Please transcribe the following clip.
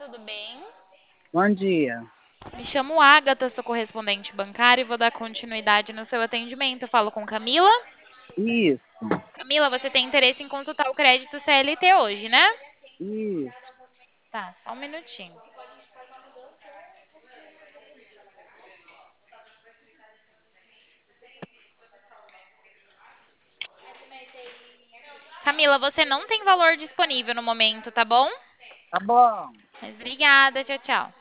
tudo bem? Bom dia. Me chamo Agatha, sou correspondente bancária e vou dar continuidade no seu atendimento. Eu falo com Camila. Isso, Camila, você tem interesse em consultar o crédito CLT hoje, né? isso. Tá, só um minutinho. Camila, você não tem valor disponível no momento, tá bom? Tá bom. Mas obrigada, tchau, tchau.